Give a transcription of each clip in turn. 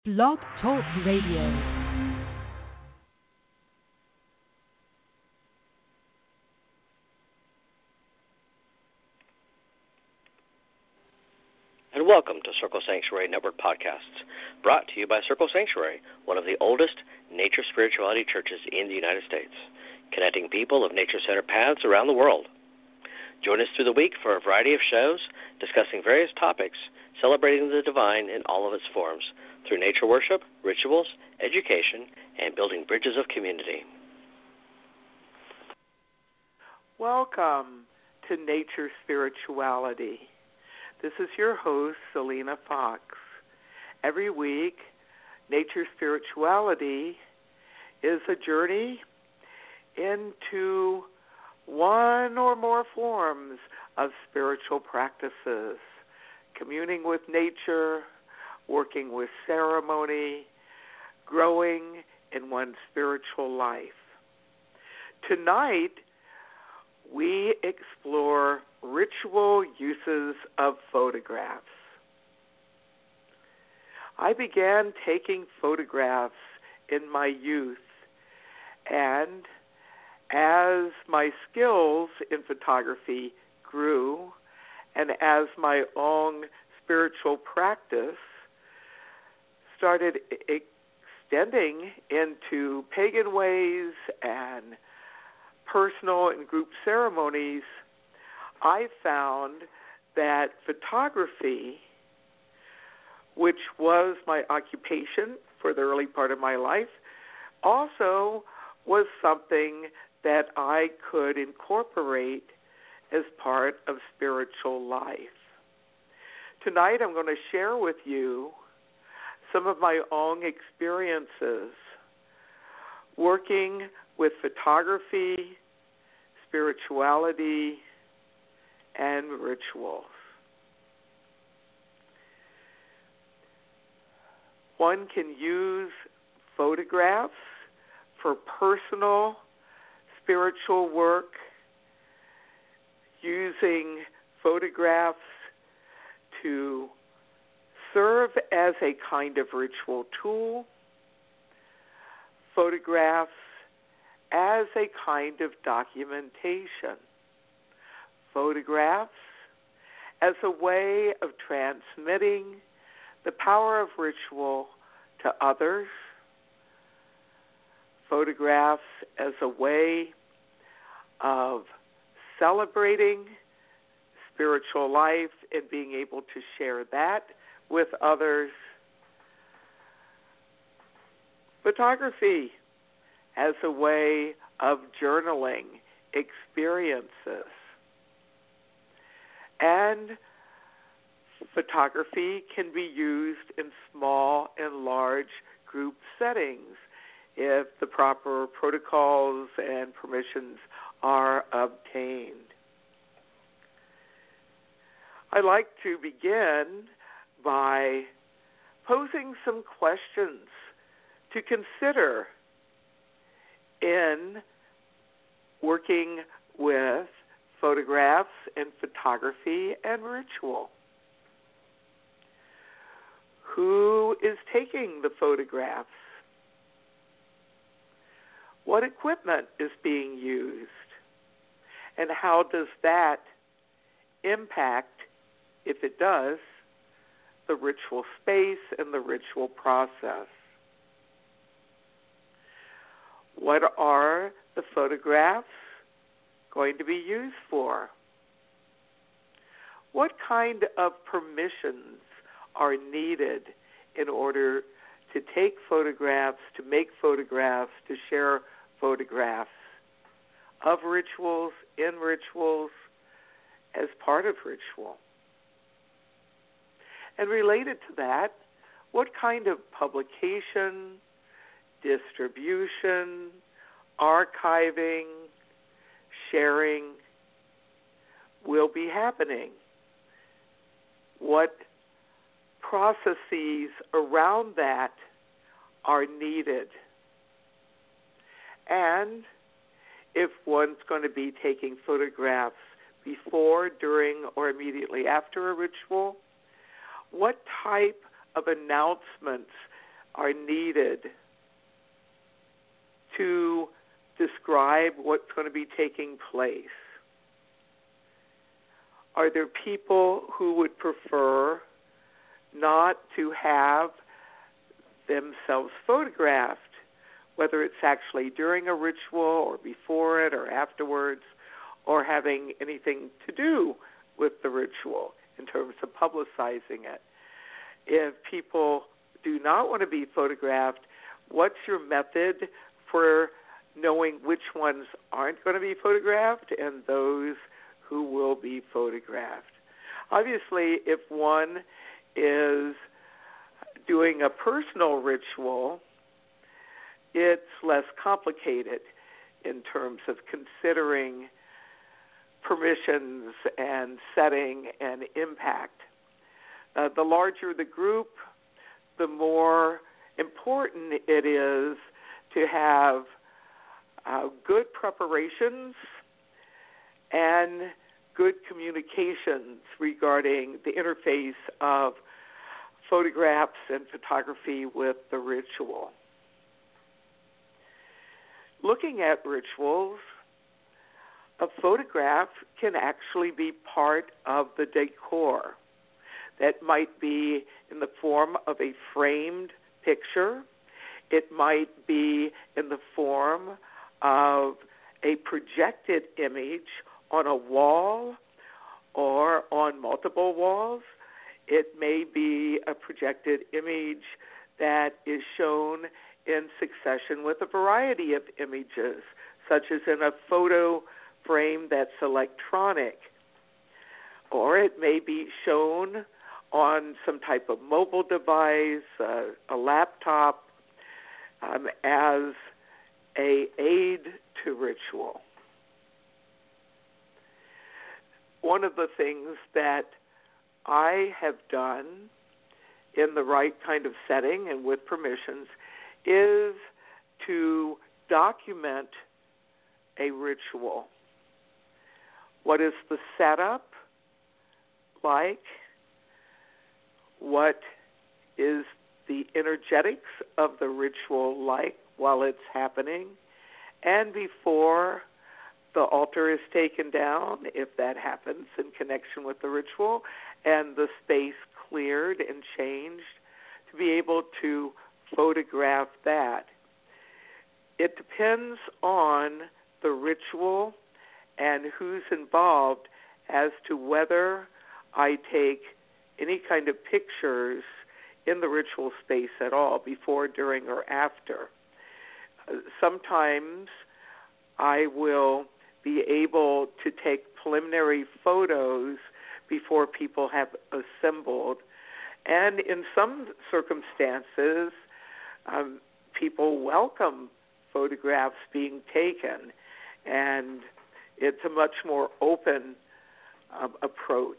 Blog Talk Radio. And welcome to Circle Sanctuary Network podcasts, brought to you by Circle Sanctuary, one of the oldest nature spirituality churches in the United States, connecting people of nature-centered paths around the world. Join us through the week for a variety of shows discussing various topics, celebrating the divine in all of its forms, through nature worship, rituals, education, and building bridges of community. Welcome to Nature Spirituality. This is your host, Selena Fox. Every week, Nature Spirituality is a journey into one or more forms of spiritual practices, communing with nature, working with ceremony, growing in one's spiritual life. Tonight, we explore ritual uses of photographs. I began taking photographs in my youth, and as my skills in photography grew, and as my own spiritual practice started extending into pagan ways and personal and group ceremonies, I found that photography, which was my occupation for the early part of my life, also was something that I could incorporate as part of spiritual life. Tonight I'm going to share with you some of my own experiences working with photography, spirituality, and rituals. One can use photographs for personal spiritual work, using photographs to serve as a kind of ritual tool, photographs as a kind of documentation, photographs as a way of transmitting the power of ritual to others, photographs as a way of celebrating spiritual life and being able to share that with others. Photography as a way of journaling experiences. And photography can be used in small and large group settings if the proper protocols and permissions are obtained. I'd like to begin by posing some questions to consider in working with photographs and photography and ritual. Who is taking the photographs? What equipment is being used? And how does that impact, if it does, the ritual space and the ritual process? What are the photographs going to be used for? What kind of permissions are needed in order to take photographs, to make photographs, to share photographs of rituals, in rituals, as part of ritual? And related to that, what kind of publication, distribution, archiving, sharing will be happening? What processes around that are needed? And if one's going to be taking photographs before, during, or immediately after a ritual, what type of announcements are needed to describe what's going to be taking place? Are there people who would prefer not to have themselves photographed, whether it's actually during a ritual or before it or afterwards, or having anything to do with the ritual in terms of publicizing it? If people do not want to be photographed, what's your method for knowing which ones aren't going to be photographed and those who will be photographed? Obviously, if one is doing a personal ritual, it's less complicated in terms of considering permissions and setting and impact. The larger the group, the more important it is to have good preparations and good communications regarding the interface of photographs and photography with the ritual. Looking at rituals, a photograph can actually be part of the decor. That might be in the form of a framed picture. It might be in the form of a projected image on a wall or on multiple walls. It may be a projected image that is shown in succession with a variety of images, such as in a photo frame that's electronic. Or it may be shown on some type of mobile device, a laptop, as an aid to ritual. One of the things that I have done in the right kind of setting and with permissions is to document a ritual. What is the setup like? What is the energetics of the ritual like while it's happening? And before the altar is taken down, if that happens in connection with the ritual, and the space cleared and changed, to be able to photograph that. It depends on the ritual and who's involved as to whether I take any kind of pictures in the ritual space at all, before, during, or after. Sometimes I will be able to take preliminary photos before people have assembled. And in some circumstances, people welcome photographs being taken, and it's a much more open approach.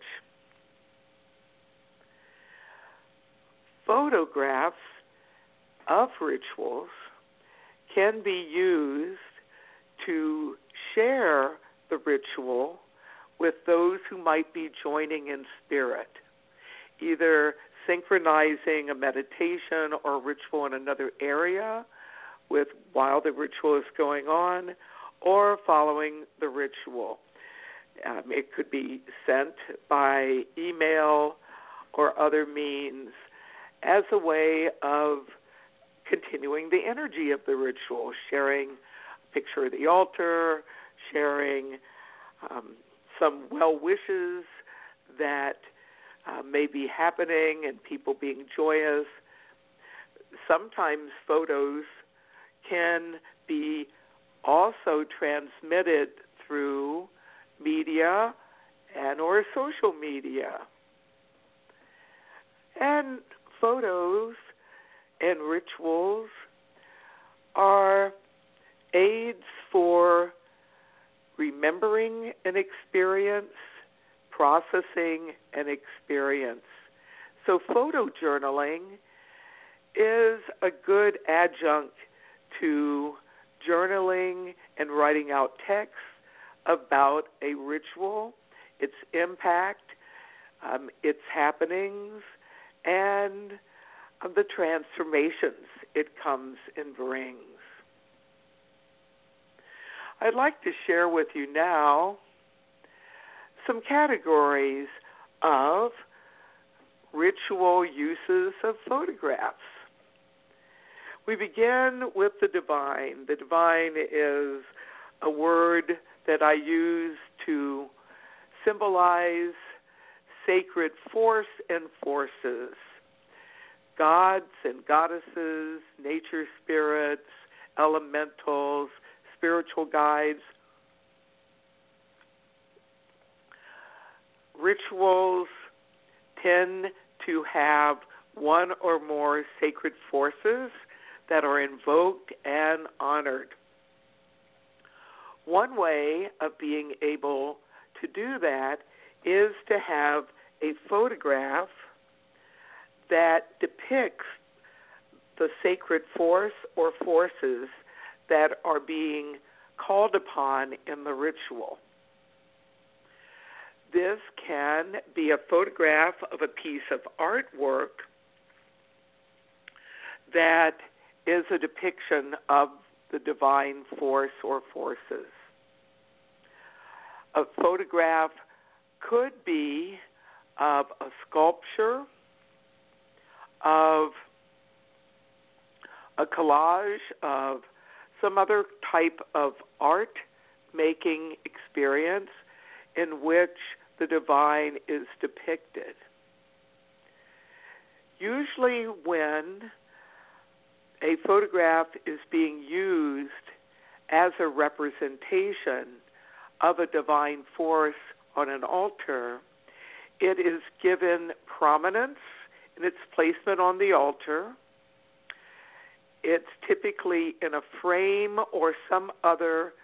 Photographs of rituals can be used to share the ritual with those who might be joining in spirit, either synchronizing a meditation or ritual in another area while the ritual is going on, or following the ritual. It could be sent by email or other means as a way of continuing the energy of the ritual, sharing a picture of the altar, sharing some well wishes that may be happening and people being joyous. Sometimes photos can be also transmitted through media and or social media. And photos and rituals are aids for remembering an experience, processing an experience. So photojournaling is a good adjunct to journaling and writing out text about a ritual, its impact, its happenings, and of the transformations it comes and brings. I'd like to share with you now some categories of ritual uses of photographs. We begin with the divine. The divine is a word that I use to symbolize sacred force and forces, gods and goddesses, nature spirits, elementals, spiritual guides. Rituals tend to have one or more sacred forces that are invoked and honored. One way of being able to do that is to have a photograph that depicts the sacred force or forces that are being called upon in the ritual. This can be a photograph of a piece of artwork that is a depiction of the divine force or forces. A photograph could be of a sculpture, of a collage, of some other type of art-making experience in which the divine is depicted. Usually when a photograph is being used as a representation of a divine force on an altar, it is given prominence in its placement on the altar. It's typically in a frame or some other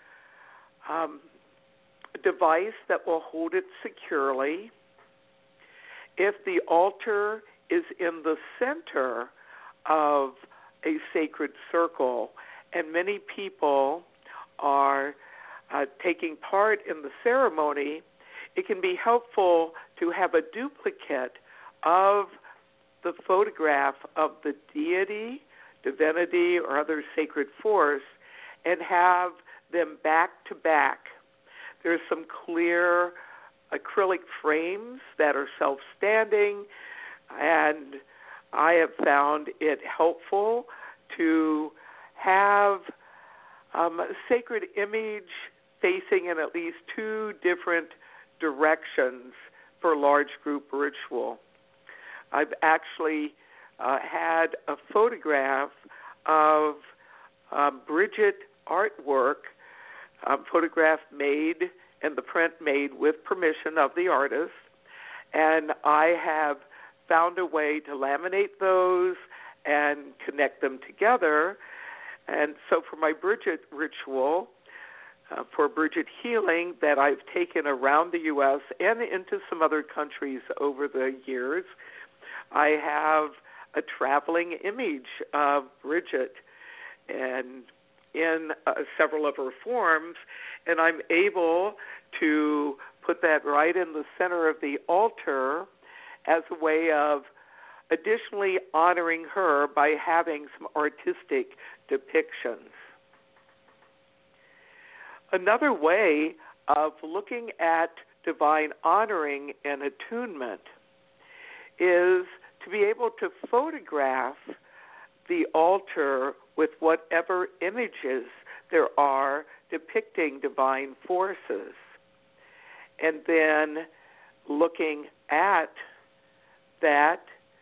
device that will hold it securely. If the altar is in the center of a sacred circle and many people are taking part in the ceremony, it can be helpful to have a duplicate of the photograph of the deity, divinity, or other sacred force and have them back to back. There's some clear acrylic frames that are self-standing, and I have found it helpful to have a sacred image facing in at least two different directions for large group ritual. I've actually had a photograph of Bridget artwork, photograph made and the print made with permission of the artist, and I have found a way to laminate those and connect them together. And so for my Bridget ritual, for Bridget healing that I've taken around the U.S. and into some other countries over the years, I have a traveling image of Bridget and in several of her forms, and I'm able to put that right in the center of the altar as a way of additionally honoring her by having some artistic depictions. Another way of looking at divine honoring and attunement is to be able to photograph the altar with whatever images there are depicting divine forces, and then looking at that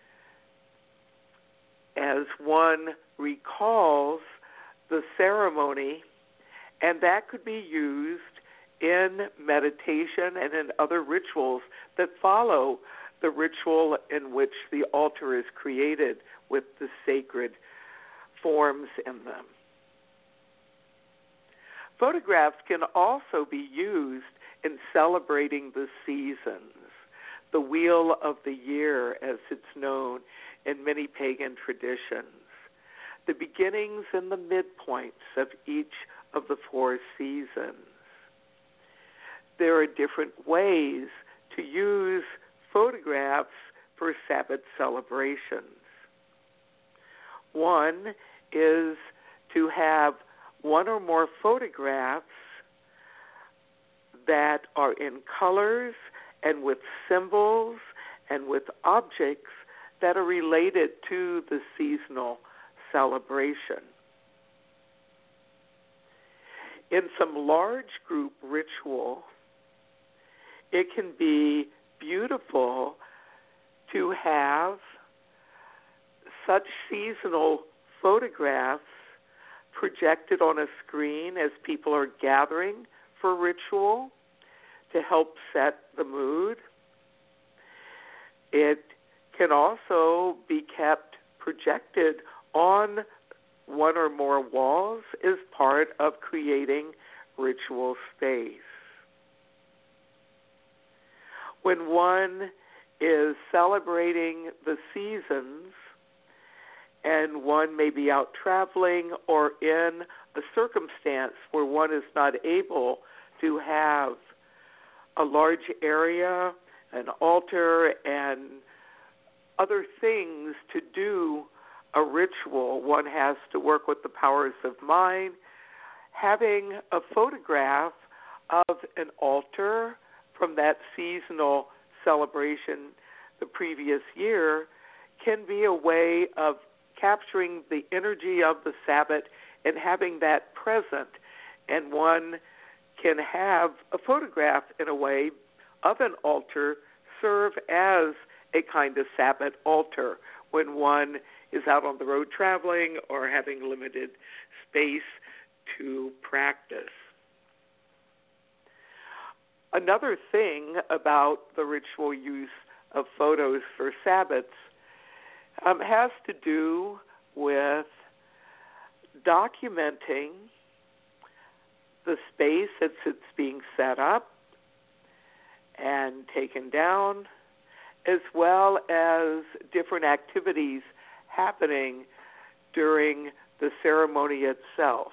as one recalls the ceremony, and that could be used in meditation and in other rituals that follow the ritual in which the altar is created with the sacred forms in them. Photographs can also be used in celebrating the seasons, the wheel of the year as it's known in many pagan traditions, the beginnings and the midpoints of each of the four seasons. There are different ways to use photographs for Sabbath celebrations. One is to have one or more photographs that are in colors and with symbols and with objects that are related to the seasonal celebration. In some large group ritual, it can be beautiful to have such seasonal photographs projected on a screen as people are gathering for ritual to help set the mood. It can also be kept projected on one or more walls as part of creating ritual space. When one is celebrating the seasons and one may be out traveling or in a circumstance where one is not able to have a large area, an altar, and other things to do a ritual, one has to work with the powers of mind. Having a photograph of an altar from that seasonal celebration the previous year can be a way of capturing the energy of the Sabbath and having that present. And one can have a photograph, in a way, of an altar serve as a kind of Sabbath altar when one is out on the road traveling or having limited space to practice. Another thing about the ritual use of photos for Sabbaths has to do with documenting the space as it's being set up and taken down, as well as different activities happening during the ceremony itself.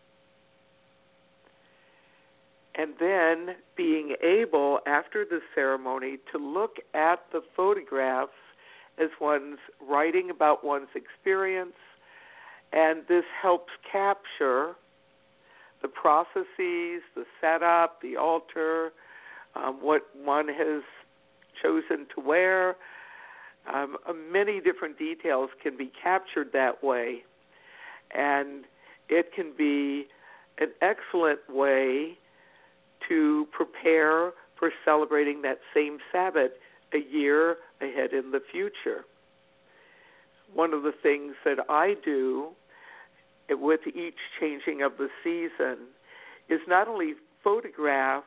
And then being able, after the ceremony, to look at the photographs as one's writing about one's experience, and this helps capture the processes, the setup, the altar, what one has chosen to wear. Many different details can be captured that way, and it can be an excellent way to prepare for celebrating that same Sabbath a year ahead in the future. One of the things that I do with each changing of the season is not only photograph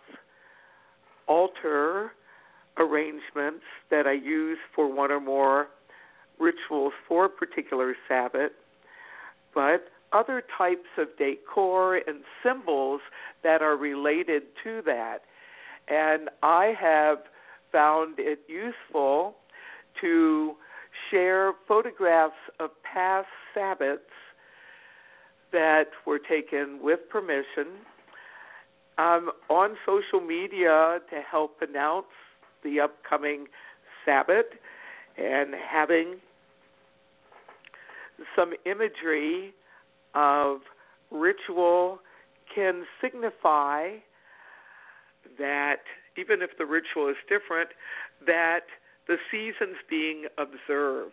altar arrangements that I use for one or more rituals for a particular Sabbath, but other types of decor and symbols that are related to that. And I have found it useful to share photographs of past Sabbaths that were taken with permission on social media to help announce the upcoming Sabbath, and having some imagery of ritual can signify that even if the ritual is different, that the season's being observed.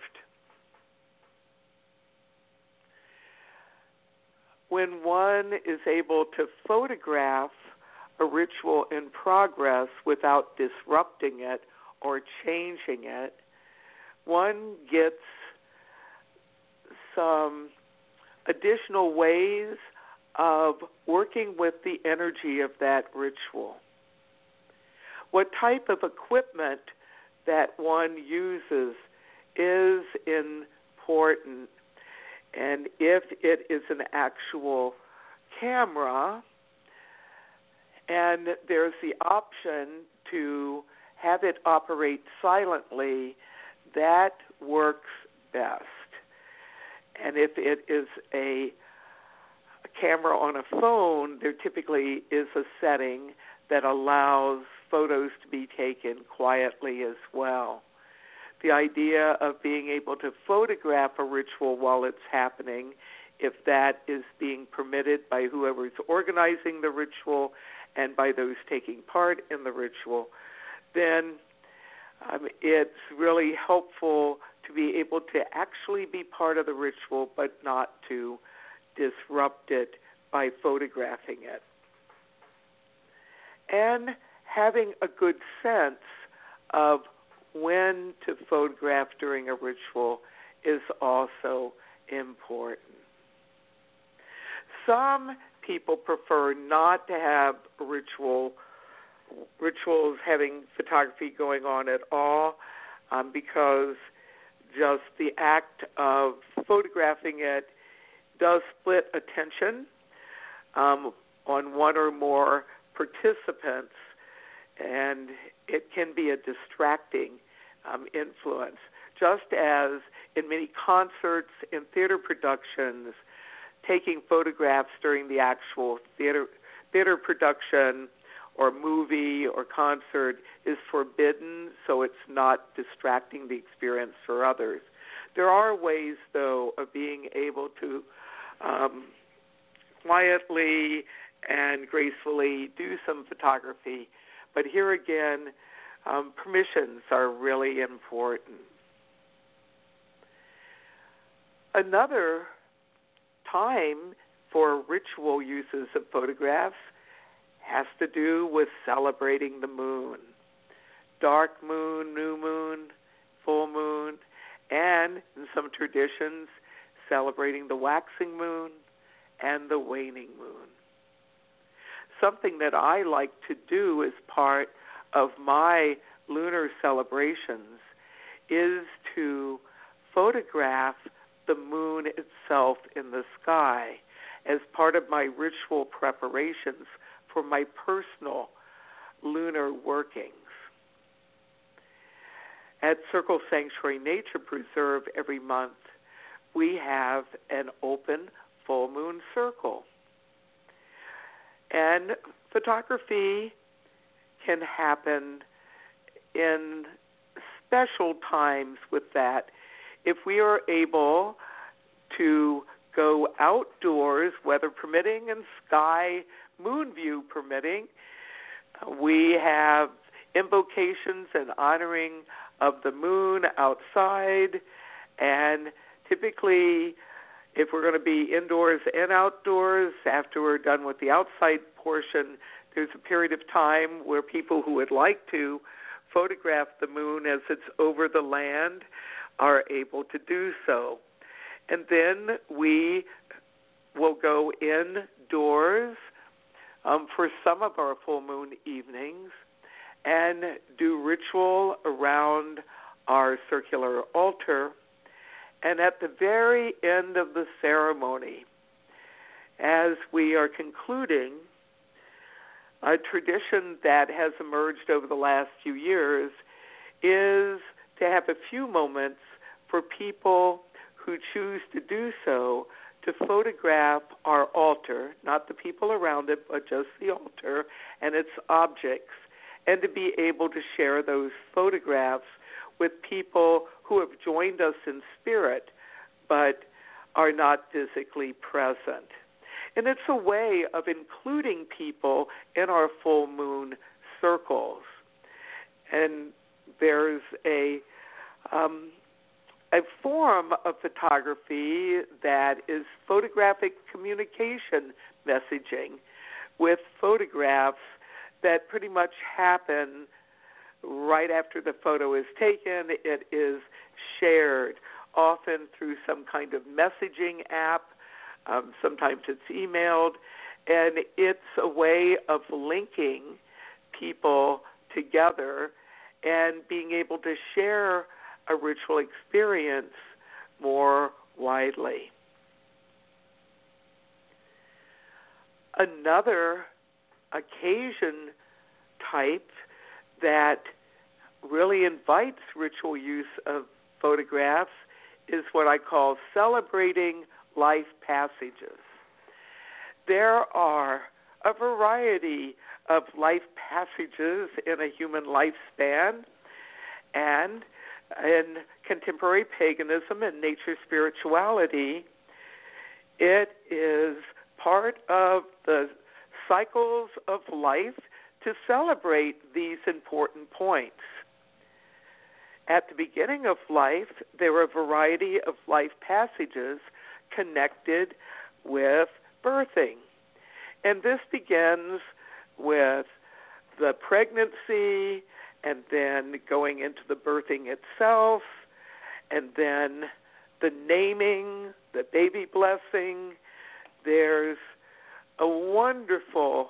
When one is able to photograph a ritual in progress without disrupting it or changing it, one gets some additional ways of working with the energy of that ritual. What type of equipment that one uses is important. And if it is an actual camera, and there's the option to have it operate silently, that works best. And if it is a camera on a phone, there typically is a setting that allows photos to be taken quietly as well. the idea of being able to photograph a ritual while it's happening, if that is being permitted by whoever's organizing the ritual and by those taking part in the ritual, then it's really helpful to be able to actually be part of the ritual but not to disrupt it by photographing it. And having a good sense of when to photograph during a ritual is also important. Some people prefer not to have rituals having photography going on at all because just the act of photographing it does split attention on one or more participants, and it can be a distracting influence. Just as in many concerts and theater productions, taking photographs during the actual theater production or movie or concert is forbidden, so it's not distracting the experience for others. There are ways, though, of being able to quietly and gracefully do some photography. But here again, permissions are really important. Another time for ritual uses of photographs has to do with celebrating the moon. Dark moon, new moon, full moon, and in some traditions, celebrating the waxing moon and the waning moon. Something that I like to do as part of my lunar celebrations is to photograph the moon itself in the sky as part of my ritual preparations for my personal lunar workings. At Circle Sanctuary Nature Preserve every month, we have an open full moon circle. And photography can happen in special times with that. If we are able to go outdoors, weather permitting and sky moon view permitting, we have invocations and honoring of the moon outside, and typically if we're going to be indoors and outdoors, after we're done with the outside portion, there's a period of time where people who would like to photograph the moon as it's over the land are able to do so. And then we will go indoors for some of our full moon evenings and do ritual around our circular altar. And at the very end of the ceremony, as we are concluding, a tradition that has emerged over the last few years is to have a few moments for people who choose to do so to photograph our altar, not the people around it, but just the altar and its objects, and to be able to share those photographs with people who have joined us in spirit but are not physically present. And it's a way of including people in our full moon circles. And there's a form of photography that is photographic communication messaging with photographs that pretty much happen right after the photo is taken. It is shared, often through some kind of messaging app. Sometimes it's emailed, and it's a way of linking people together and being able to share a ritual experience more widely. Another occasion type that really invites ritual use of photographs is what I call celebrating life passages. There are a variety of life passages in a human lifespan, and in contemporary paganism and nature spirituality, it is part of the cycles of life to celebrate these important points. At the beginning of life, there are a variety of life passages connected with birthing. And this begins with the pregnancy, and then going into the birthing itself, and then the naming, the baby blessing. There's a wonderful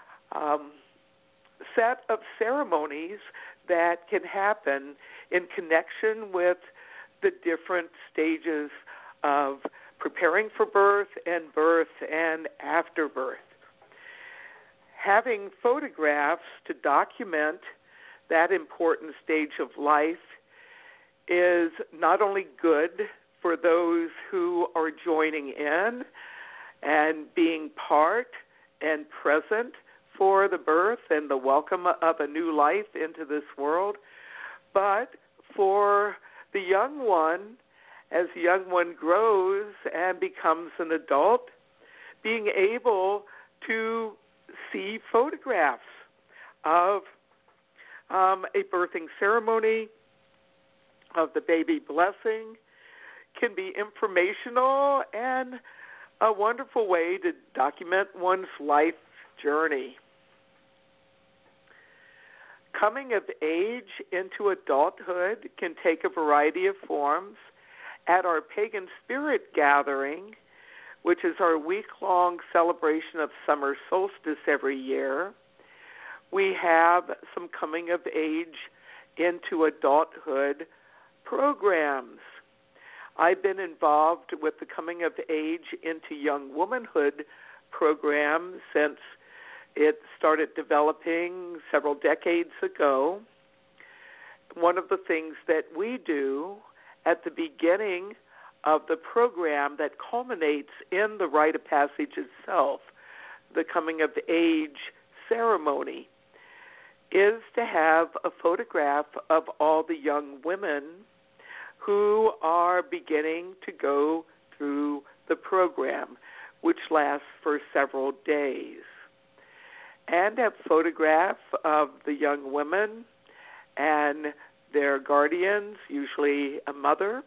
set of ceremonies that can happen in connection with the different stages of preparing for birth and after birth. Having photographs to document that important stage of life is not only good for those who are joining in and being part and present for the birth and the welcome of a new life into this world, but for the young one, as the young one grows and becomes an adult, being able to see photographs of a birthing ceremony, of the baby blessing, can be informational and a wonderful way to document one's life journey. Coming of age into adulthood can take a variety of forms. At our Pagan Spirit Gathering, which is our week-long celebration of summer solstice every year, we have some coming of age into adulthood programs. I've been involved with the coming of age into young womanhood program since it started developing several decades ago. One of the things that we do at the beginning of the program that culminates in the rite of passage itself, the coming of age ceremony, is to have a photograph of all the young women who are beginning to go through the program, which lasts for several days. And a photograph of the young women and their guardians, usually a mother,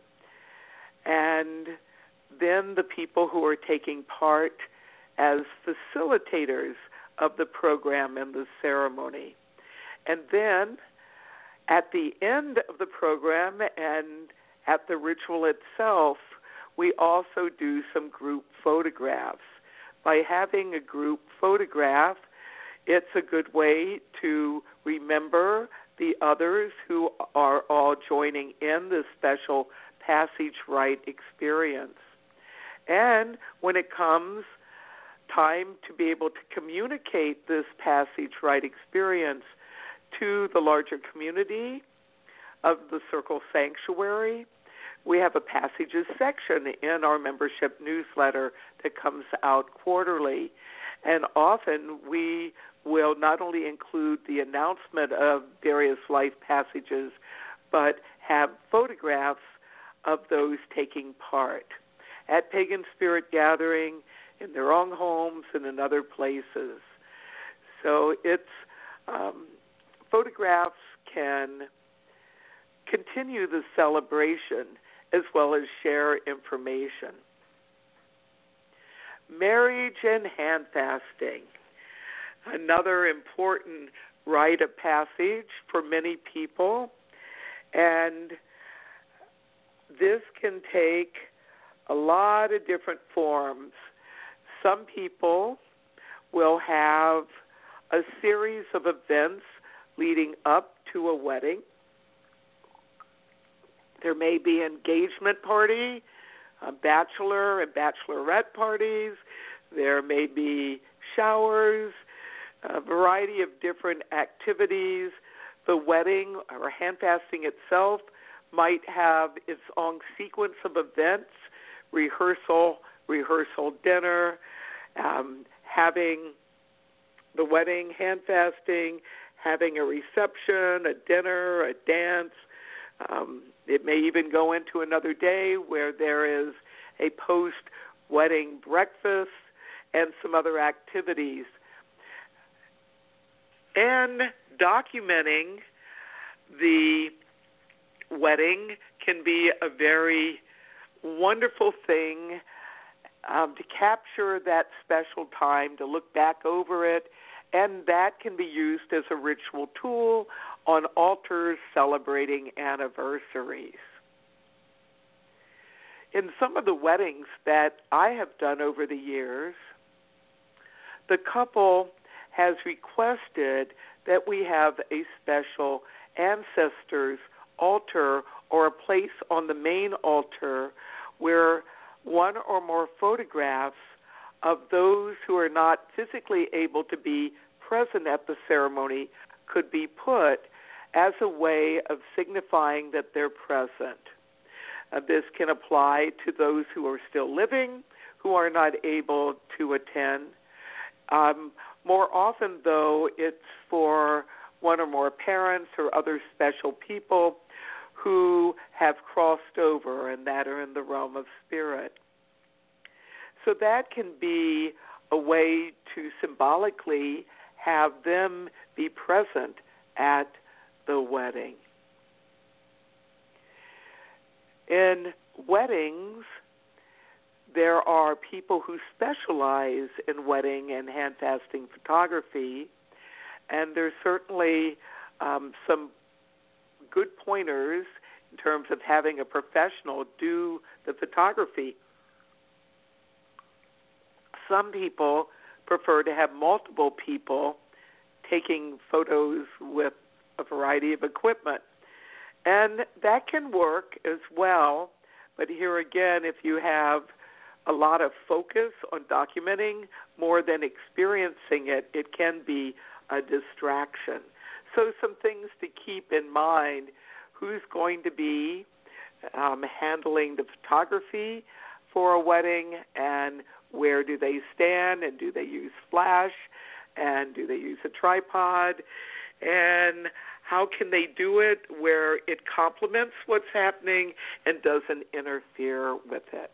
and then the people who are taking part as facilitators of the program and the ceremony. And then at the end of the program and at the ritual itself, we also do some group photographs. By having a group photograph, it's a good way to remember the others who are all joining in this special passage rite experience. And when it comes time to be able to communicate this passage rite experience to the larger community of the Circle Sanctuary, we have a passages section in our membership newsletter that comes out quarterly. And often we will not only include the announcement of various life passages, but have photographs of those taking part at Pagan Spirit Gathering, in their own homes, and in other places. So it's photographs can continue the celebration as well as share information. Marriage and hand fasting, another important rite of passage for many people, and this can take a lot of different forms. Some people will have a series of events leading up to a wedding. There may be an engagement party, a bachelor and bachelorette parties. There may be showers, a variety of different activities. The wedding or hand fasting itself might have its own sequence of events, rehearsal dinner, having the wedding, hand fasting, having a reception, a dinner, a dance, It may even go into another day where there is a post-wedding breakfast and some other activities. And documenting the wedding can be a very wonderful thing to capture that special time, to look back over it, and that can be used as a ritual tool on altars celebrating anniversaries. In some of the weddings that I have done over the years, the couple has requested that we have a special ancestors altar or a place on the main altar where one or more photographs of those who are not physically able to be present at the ceremony could be put as a way of signifying that they're present. This can apply to those who are still living, who are not able to attend. More often, though, it's for one or more parents or other special people who have crossed over and that are in the realm of spirit. So that can be a way to symbolically have them be present at the wedding. In weddings, there are people who specialize in wedding and hand-fasting photography, and there's certainly some good pointers in terms of having a professional do the photography. Some people prefer to have multiple people taking photos with a variety of equipment. And that can work as well, but here again, if you have a lot of focus on documenting more than experiencing it, it can be a distraction. So some things to keep in mind: who's going to be handling the photography for a wedding, and where do they stand, and do they use flash, and do they use a tripod, and how can they do it where it complements what's happening and doesn't interfere with it.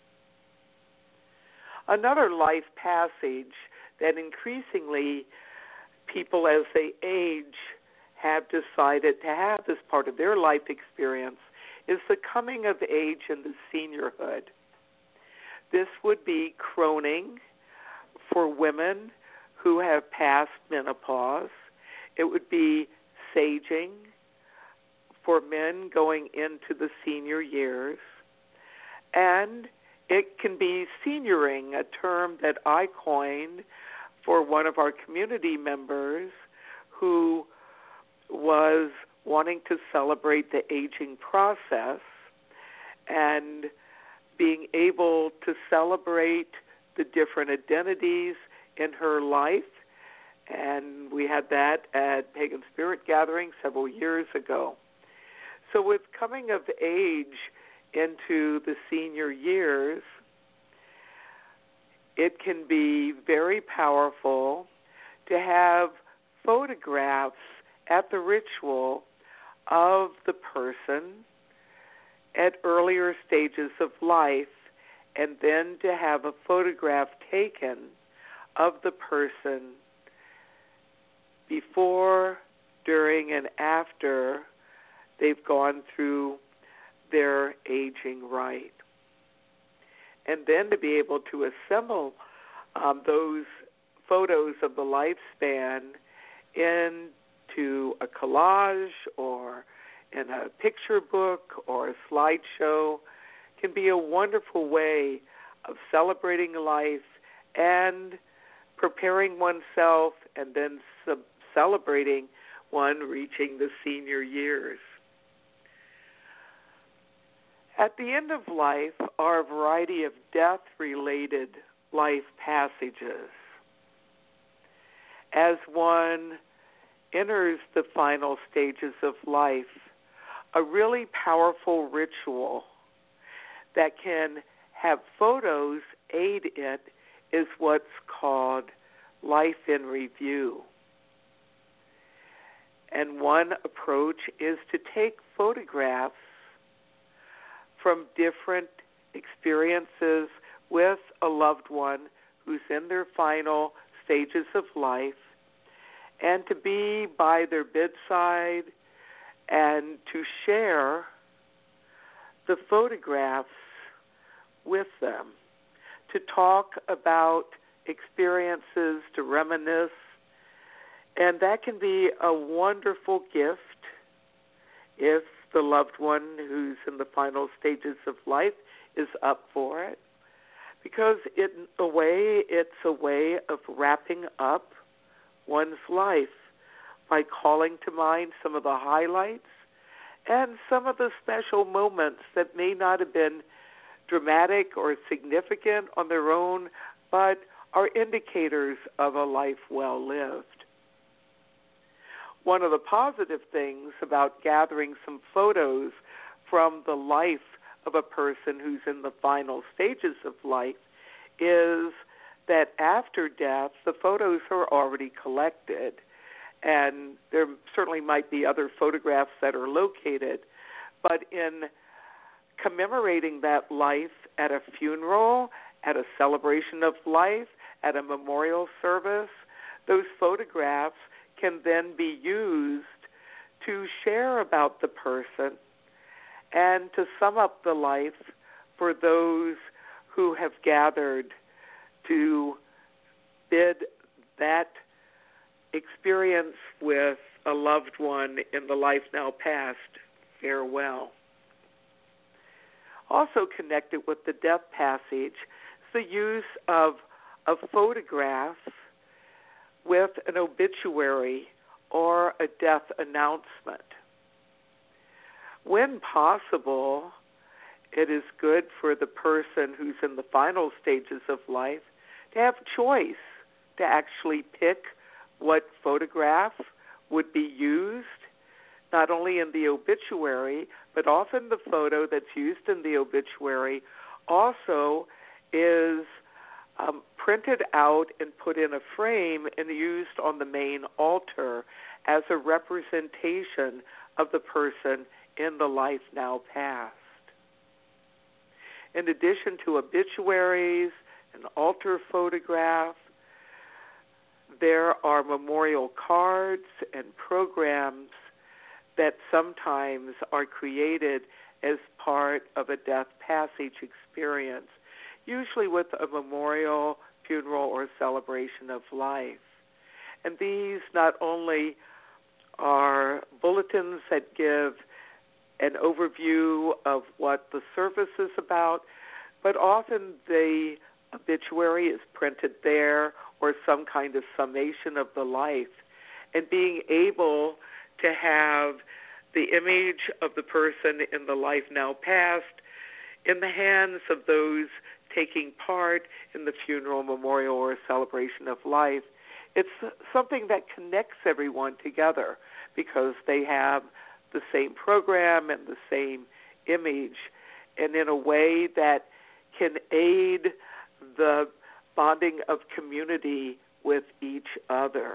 Another life passage that increasingly people as they age have decided to have as part of their life experience is the coming of age and the seniorhood. This would be croning for women who have passed menopause. It would be saging for men going into the senior years. And it can be senioring, a term that I coined for one of our community members who was wanting to celebrate the aging process and being able to celebrate the different identities in her life. And we had that at Pagan Spirit Gathering several years ago. So with coming of age into the senior years, it can be very powerful to have photographs at the ritual of the person at earlier stages of life, and then to have a photograph taken of the person before, during, and after they've gone through their aging rite. And then to be able to assemble those photos of the lifespan into a collage or in a picture book or a slideshow can be a wonderful way of celebrating life and preparing oneself and then celebrating one reaching the senior years. At the end of life are a variety of death-related life passages. As one enters the final stages of life, a really powerful ritual that can have photos aid it is what's called Life in Review. And one approach is to take photographs from different experiences with a loved one who's in their final stages of life, and to be by their bedside and to share the photographs with them, to talk about experiences, to reminisce. And that can be a wonderful gift if the loved one who's in the final stages of life is up for it, because it's a way of wrapping up one's life by calling to mind some of the highlights and some of the special moments that may not have been dramatic or significant on their own, but are indicators of a life well lived. One of the positive things about gathering some photos from the life of a person who's in the final stages of life is that after death, the photos are already collected, and there certainly might be other photographs that are located, but in commemorating that life at a funeral, at a celebration of life, at a memorial service, those photographs can then be used to share about the person and to sum up the life for those who have gathered to bid that experience with a loved one in the life now past farewell. Also connected with the death passage is the use of a photograph with an obituary or a death announcement. When possible, it is good for the person who's in the final stages of life to have choice to actually pick what photograph would be used, not only in the obituary, but often the photo that's used in the obituary also is printed out and put in a frame and used on the main altar as a representation of the person in the life now past. In addition to obituaries, an altar photograph, there are memorial cards and programs that sometimes are created as part of a death passage experience, usually with a memorial, funeral, or celebration of life. And these not only are bulletins that give an overview of what the service is about, but often the obituary is printed there or some kind of summation of the life. And being able to have the image of the person in the life now past in the hands of those taking part in the funeral, memorial, or celebration of life, it's something that connects everyone together because they have the same program and the same image, and in a way that can aid the bonding of community with each other.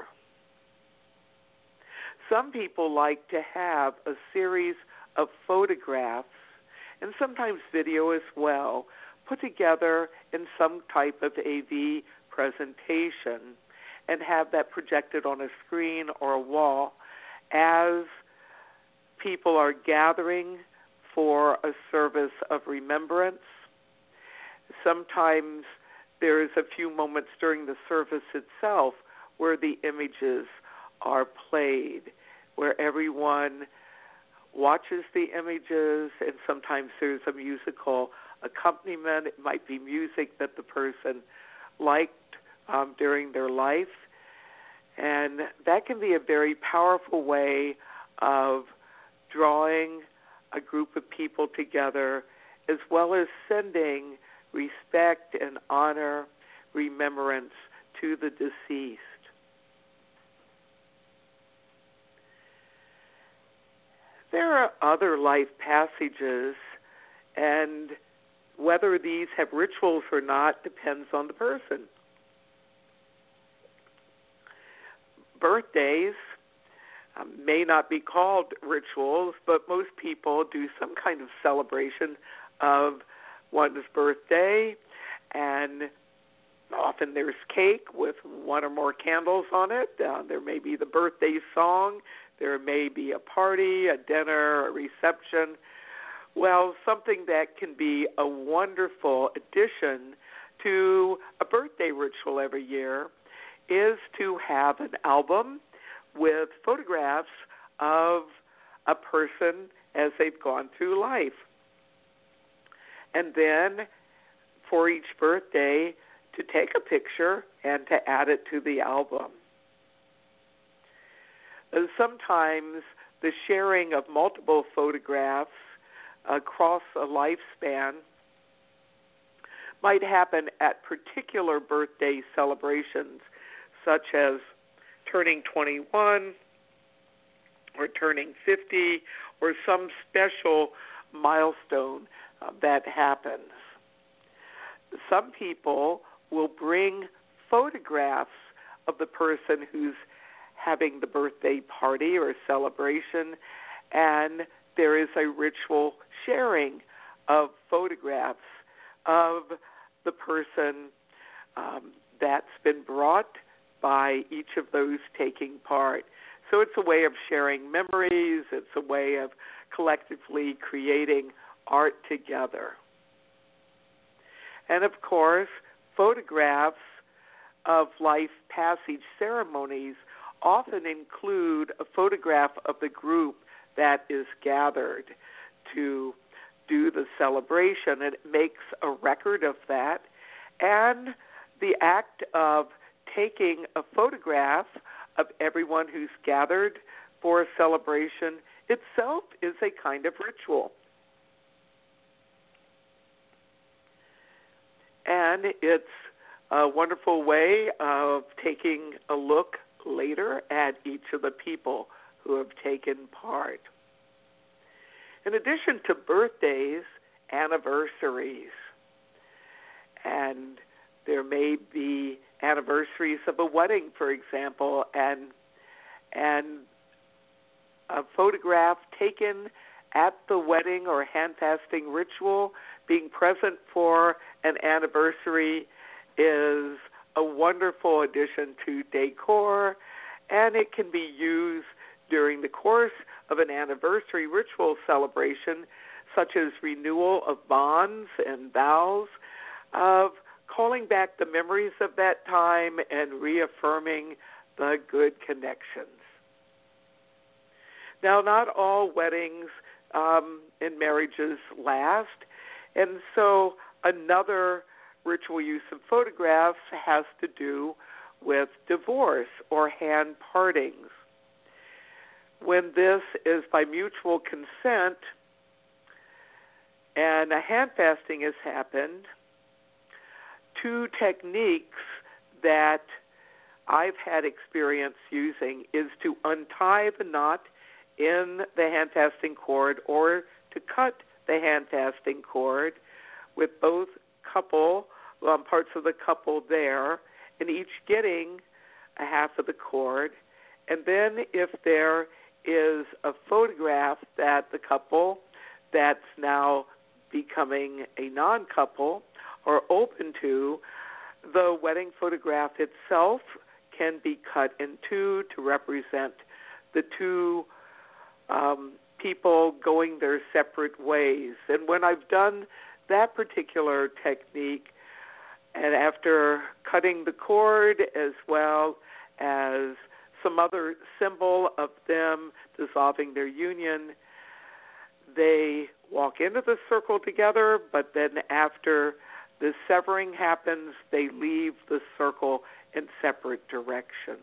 Some people like to have a series of photographs, and sometimes video as well, put together in some type of AV presentation and have that projected on a screen or a wall as people are gathering for a service of remembrance. Sometimes there is a few moments during the service itself where the images are played, where everyone watches the images, and sometimes there's a musical accompaniment. It might be music that the person liked during their life. And that can be a very powerful way of drawing a group of people together, as well as sending respect and honor, remembrance to the deceased. There are other life passages, and whether these have rituals or not depends on the person. Birthdays, may not be called rituals, but most people do some kind of celebration of one's birthday, and often there's cake with one or more candles on it. There may be the birthday song. There may be a party, a dinner, a reception. Well, something that can be a wonderful addition to a birthday ritual every year is to have an album with photographs of a person as they've gone through life. And then for each birthday, to take a picture and to add it to the album. Sometimes the sharing of multiple photographs across a lifespan might happen at particular birthday celebrations, such as turning 21 or turning 50 or some special milestone that happens. Some people will bring photographs of the person who's having the birthday party or celebration, and there is a ritual sharing of photographs of the person that's been brought by each of those taking part. So it's a way of sharing memories. It's a way of collectively creating art together. And of course, photographs of life passage ceremonies often include a photograph of the group that is gathered to do the celebration. It makes a record of that. And the act of taking a photograph of everyone who's gathered for a celebration itself is a kind of ritual. And it's a wonderful way of taking a look later at each of the people who have taken part. In addition to birthdays, anniversaries, and there may be anniversaries of a wedding, for example, and a photograph taken at the wedding or hand-fasting ritual, being present for an anniversary is a wonderful addition to decor, and it can be used during the course of an anniversary ritual celebration, such as renewal of bonds and vows, of calling back the memories of that time and reaffirming the good connections. Now, not all weddings and marriages last, and so another ritual use of photographs has to do with divorce or hand partings. When this is by mutual consent and a hand fasting has happened, two techniques that I've had experience using is to untie the knot in the hand fasting cord or to cut the hand fasting cord with both parts of the couple there, and each getting a half of the cord. And then if there is a photograph that the couple that's now becoming a non-couple are open to, the wedding photograph itself can be cut in two to represent the two people going their separate ways. And when I've done that particular technique, and after cutting the cord as well as some other symbol of them dissolving their union, they walk into the circle together, but then after the severing happens, they leave the circle in separate directions.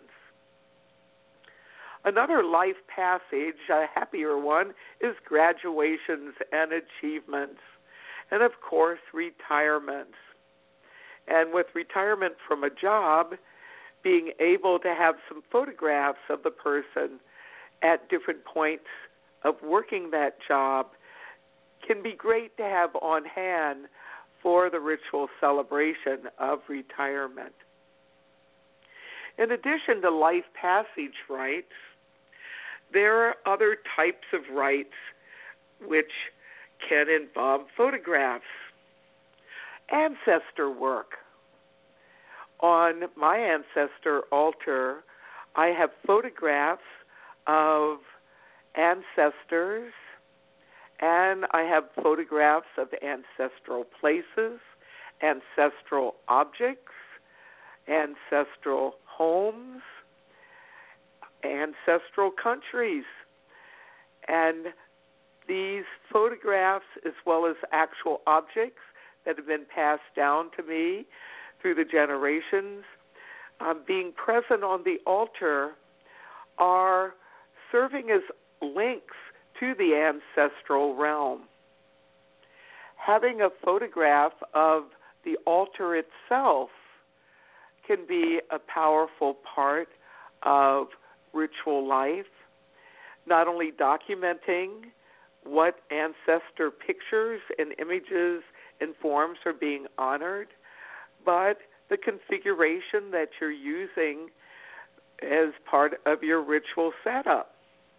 Another life passage, a happier one, is graduations and achievements, and of course, retirements. And with retirement from a job, being able to have some photographs of the person at different points of working that job can be great to have on hand for the ritual celebration of retirement. In addition to life passage rites, there are other types of rites which can involve photographs. Ancestor work. On my ancestor altar, I have photographs of ancestors, and I have photographs of ancestral places, ancestral objects, ancestral homes, ancestral countries. And these photographs, as well as actual objects that have been passed down to me through the generations, being present on the altar, are serving as links to the ancestral realm. Having a photograph of the altar itself can be a powerful part of ritual life, not only documenting what ancestor pictures and images and forms are being honored, but the configuration that you're using as part of your ritual setup.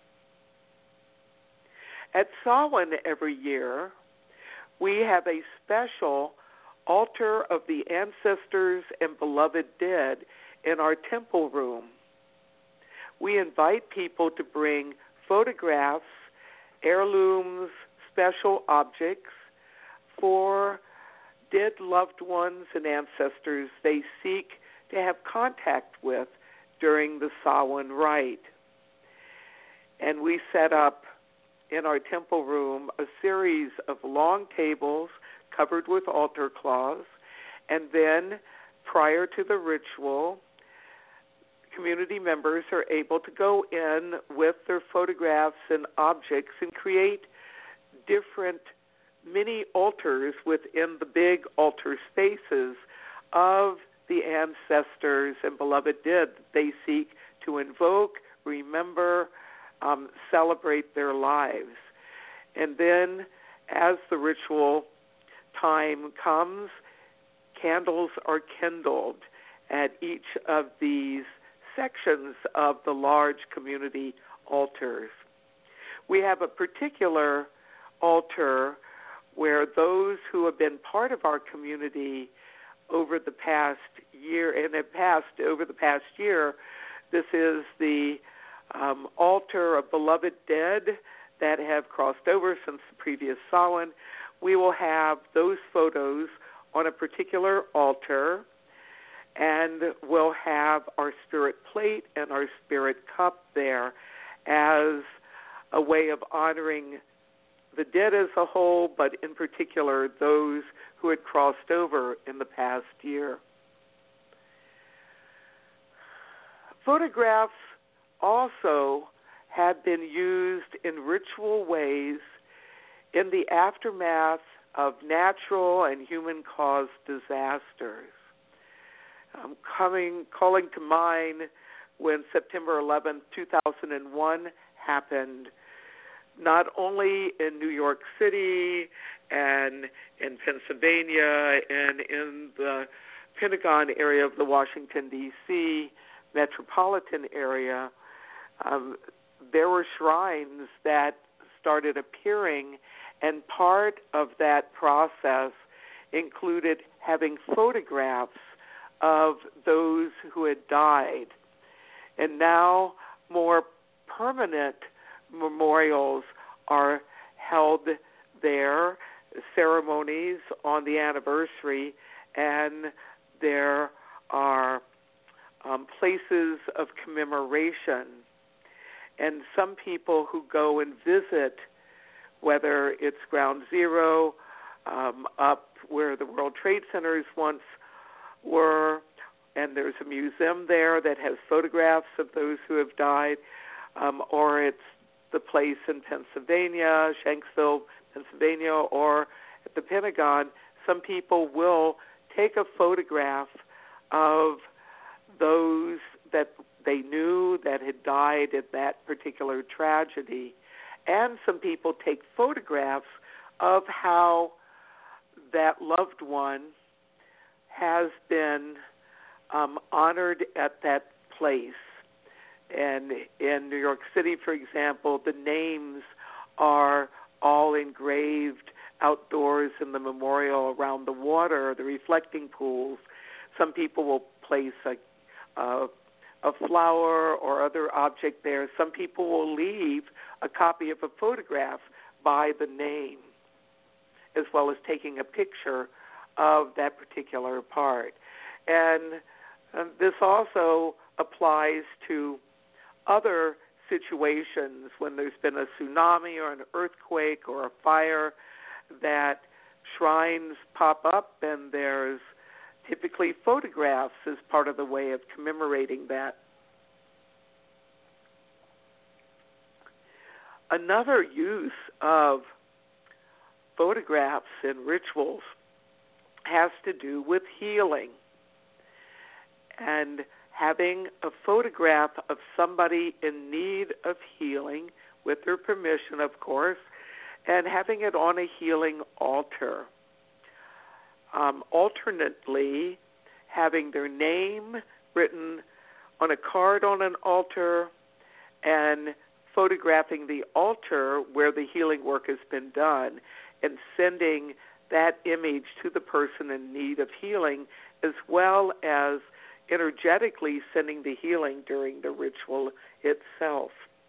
At Samhain every year, we have a special altar of the ancestors and beloved dead in our temple room. We invite people to bring photographs, heirlooms, special objects for dead loved ones and ancestors they seek to have contact with during the Samhain rite. And we set up in our temple room a series of long tables covered with altar cloths, and then prior to the ritual, community members are able to go in with their photographs and objects and create different mini altars within the big altar spaces of the ancestors and beloved dead that they seek to invoke, remember, celebrate their lives. And then as the ritual time comes, candles are kindled at each of these sections of the large community altars. We have a particular altar where those who have been part of our community over the past year, this is the altar of beloved dead that have crossed over since the previous Samhain. We will have those photos on a particular altar, and we'll have our spirit plate and our spirit cup there as a way of honoring the dead as a whole, but in particular those who had crossed over in the past year. Photographs also have been used in ritual ways in the aftermath of natural and human-caused disasters. Calling to mind when September 11, 2001 happened, not only in New York City and in Pennsylvania and in the Pentagon area of the Washington, D.C. metropolitan area, there were shrines that started appearing, and part of that process included having photographs of those who had died. And now more permanent memorials are held there, ceremonies on the anniversary, and there are places of commemoration. And some people who go and visit, whether it's Ground Zero, up where the World Trade Centers once were, and there's a museum there that has photographs of those who have died, or it's the place in Pennsylvania, Shanksville, Pennsylvania, or at the Pentagon, some people will take a photograph of those that they knew that had died in that particular tragedy. And some people take photographs of how that loved one has been honored at that place. And in New York City, for example, the names are all engraved outdoors in the memorial around the water, the reflecting pools. Some people will place a flower or other object there. Some people will leave a copy of a photograph by the name, as well as taking a picture of that particular part. And this also applies to other situations when there's been a tsunami or an earthquake or a fire, that shrines pop up and there's typically photographs as part of the way of commemorating that. Another use of photographs in rituals has to do with healing, and having a photograph of somebody in need of healing, with their permission, of course, and having it on a healing altar. Alternately, having their name written on a card on an altar and photographing the altar where the healing work has been done and sending that image to the person in need of healing, as well as energetically sending the healing during the ritual itself.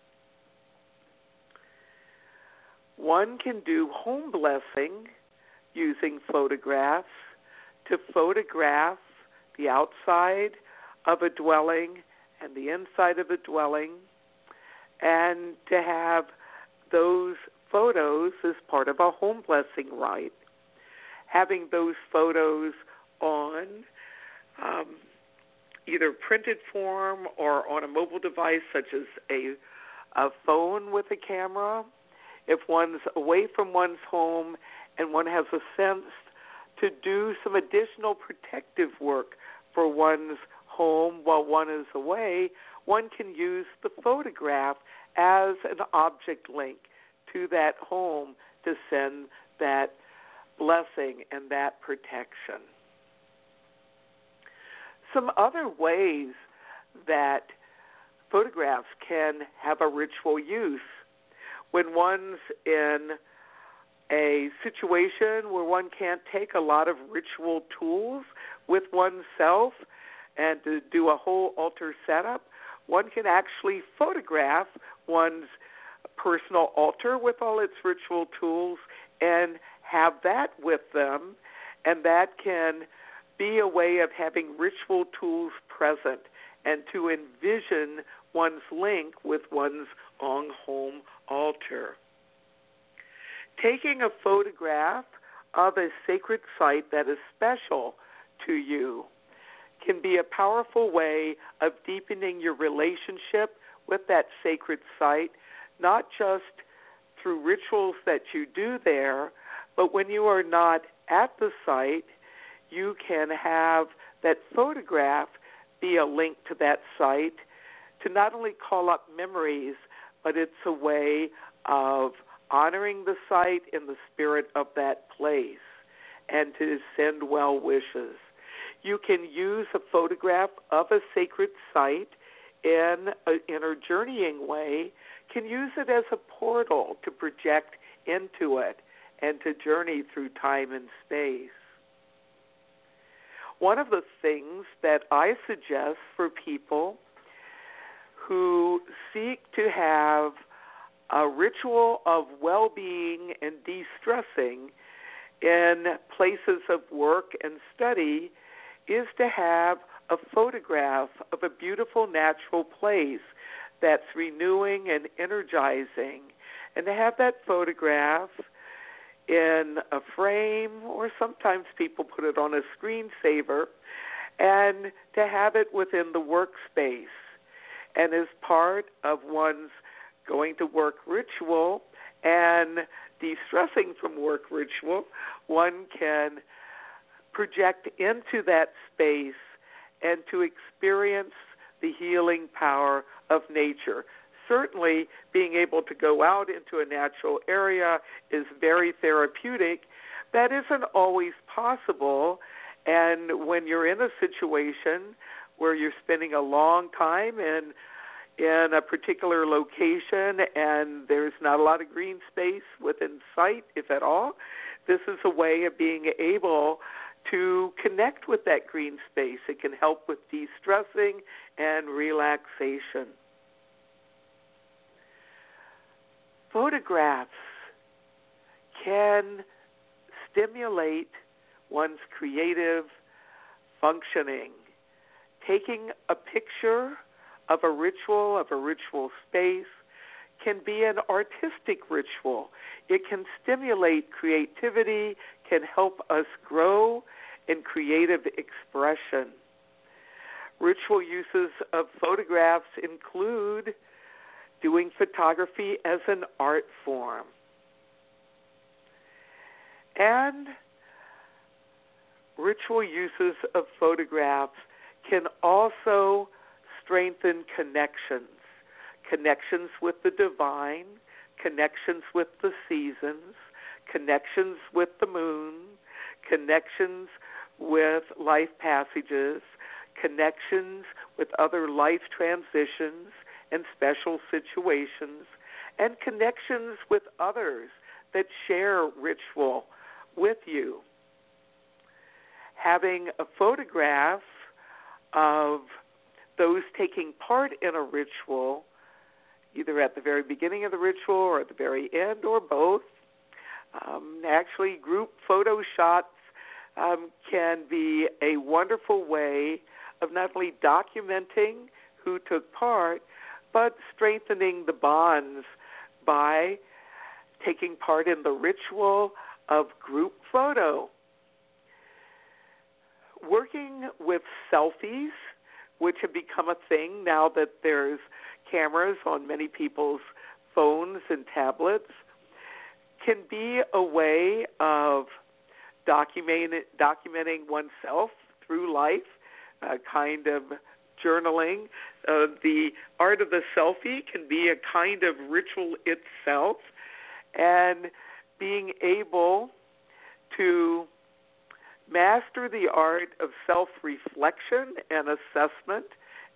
One can do home blessing using photographs to photograph the outside of a dwelling and the inside of a dwelling, and to have those photos as part of a home blessing rite. Having those photos on either printed form or on a mobile device such as a phone with a camera. If one's away from one's home and one has a sense to do some additional protective work for one's home while one is away, one can use the photograph as an object link to that home to send that blessing and that protection. Some other ways that photographs can have a ritual use: when one's in a situation where one can't take a lot of ritual tools with oneself and to do a whole altar setup, one can actually photograph one's personal altar with all its ritual tools and have that with them, and that can be a way of having ritual tools present and to envision one's link with one's own home altar. Taking a photograph of a sacred site that is special to you can be a powerful way of deepening your relationship with that sacred site, not just through rituals that you do there, but when you are not at the site, you can have that photograph be a link to that site to not only call up memories, but it's a way of honoring the site in the spirit of that place and to send well wishes. You can use a photograph of a sacred site in an inner journeying way, can use it as a portal to project into it and to journey through time and space. One of the things that I suggest for people who seek to have a ritual of well-being and de-stressing in places of work and study is to have a photograph of a beautiful natural place that's renewing and energizing, and to have that photograph in a frame, or sometimes people put it on a screensaver, and to have it within the workspace. And as part of one's going to work ritual and de-stressing from work ritual, one can project into that space and to experience the healing power of nature. Certainly, being able to go out into a natural area is very therapeutic. That isn't always possible, and when you're in a situation where you're spending a long time in in a particular location and there's not a lot of green space within sight, if at all, this is a way of being able to connect with that green space. It can help with de-stressing and relaxation. Photographs can stimulate one's creative functioning. Taking a picture of a ritual space, can be an artistic ritual. It can stimulate creativity, can help us grow in creative expression. Ritual uses of photographs include doing photography as an art form. And ritual uses of photographs can also strengthen connections with the divine, connections with the seasons, connections with the moon, connections with life passages, connections with other life transitions and special situations, and connections with others that share ritual with you. Having a photograph of those taking part in a ritual, either at the very beginning of the ritual or at the very end or both. Actually, group photo shots can be a wonderful way of not only documenting who took part, but strengthening the bonds by taking part in the ritual of group photo. Working with selfies, which have become a thing now that there's cameras on many people's phones and tablets, can be a way of documenting oneself through life, a kind of journaling. The art of the selfie can be a kind of ritual itself, and being able to master the art of self-reflection and assessment,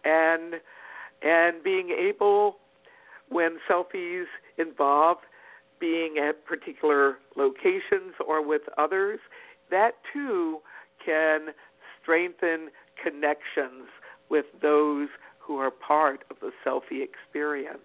and being able, when selfies involve being at particular locations or with others, that too can strengthen connections with those who are part of the selfie experience.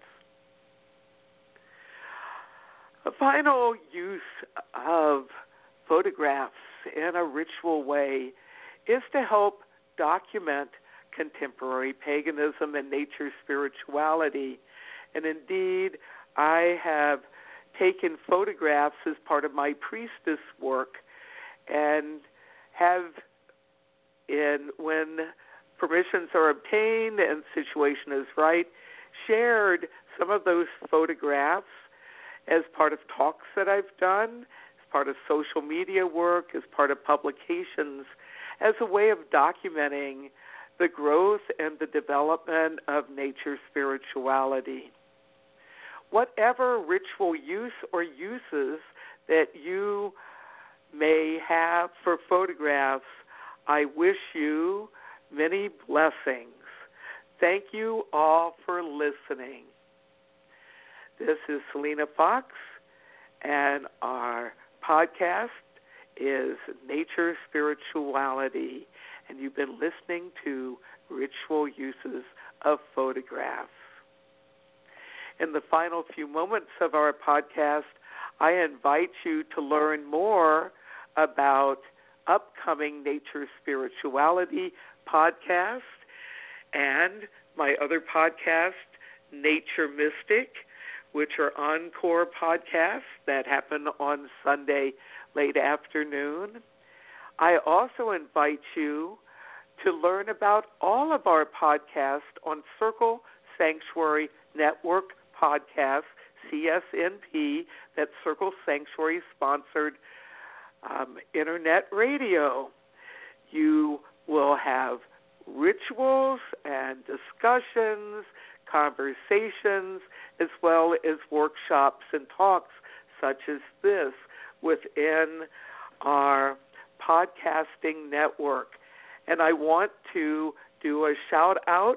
A final use of photographs in a ritual way is to help document contemporary paganism and nature spirituality. And indeed, I have taken photographs as part of my priestess work and have, when permissions are obtained and situation is right, shared some of those photographs as part of talks that I've done, as part of social media work, as part of publications, as a way of documenting the growth and the development of nature spirituality. Whatever ritual use or uses that you may have for photographs, I wish you many blessings. Thank you all for listening. This is Selena Fox, and our podcast is Nature Spirituality, and you've been listening to Ritual Uses of Photographs. In the final few moments of our podcast, I invite you to learn more about upcoming Nature Spirituality podcast and my other podcast, Nature Mystic, which are encore podcasts that happen on Sunday late afternoon. I also invite you to learn about all of our podcasts on Circle Sanctuary Network Podcasts, CSNP, that's Circle Sanctuary-sponsored internet radio. You will have rituals and discussions, conversations, as well as workshops and talks such as this within our podcasting network. And I want to do a shout out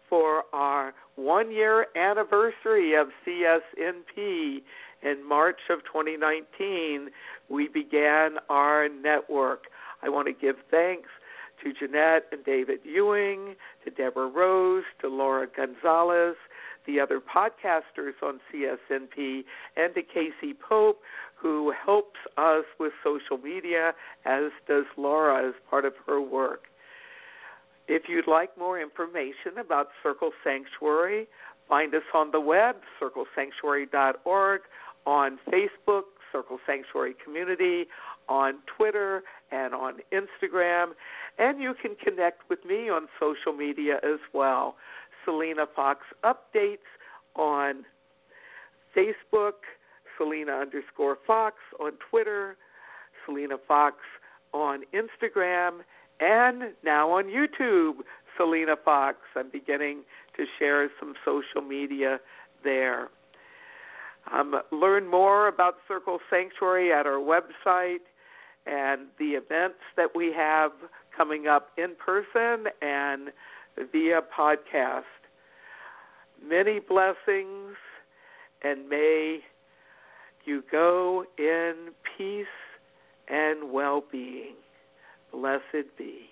for our 1-year anniversary of CSNP. In March of 2019, we began our network. I want to give thanks to Jeanette and David Ewing, to Deborah Rose, to Laura Gonzalez, the other podcasters on CSNP, and to Casey Pope, who helps us with social media, as does Laura as part of her work. If you'd like more information about Circle Sanctuary, find us on the web, circlesanctuary.org, on Facebook, Circle Sanctuary Community, on Twitter, and on Instagram. And you can connect with me on social media as well. Selena Fox Updates on Facebook, Selena_Fox on Twitter, Selena Fox on Instagram, and now on YouTube, Selena Fox. I'm beginning to share some social media there. Learn more about Circle Sanctuary at our website and the events that we have coming up in person and via podcast. Many blessings, and may you go in peace and well-being. Blessed be.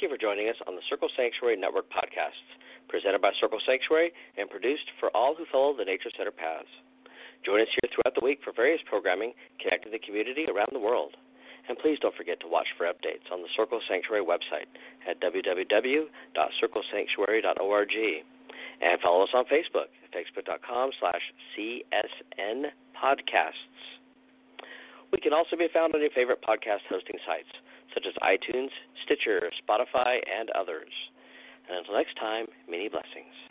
Thank you for joining us on the Circle Sanctuary Network podcasts, presented by Circle Sanctuary and produced for all who follow the Nature Center paths. Join us here throughout the week for various programming connecting the community around the world. And please don't forget to watch for updates on the Circle Sanctuary website at www.circlesanctuary.org. And follow us on Facebook at facebook.com/CSN podcasts. We can also be found on your favorite podcast hosting sites, such as iTunes, Stitcher, Spotify, and others. And until next time, many blessings.